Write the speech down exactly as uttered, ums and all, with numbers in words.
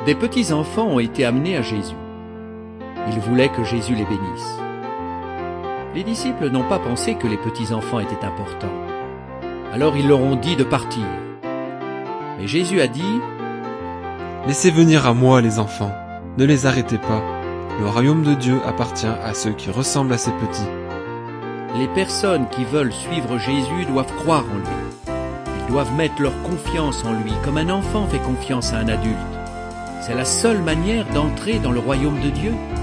Des petits-enfants ont été amenés à Jésus. Ils voulaient que Jésus les bénisse. Les disciples n'ont pas pensé que les petits-enfants étaient importants. Alors ils leur ont dit de partir. Mais Jésus a dit : « Laissez venir à moi les enfants, ne les arrêtez pas. Le royaume de Dieu appartient à ceux qui ressemblent à ces petits. » Les personnes qui veulent suivre Jésus doivent croire en lui. Ils doivent mettre leur confiance en lui, comme un enfant fait confiance à un adulte. C'est la seule manière d'entrer dans le royaume de Dieu.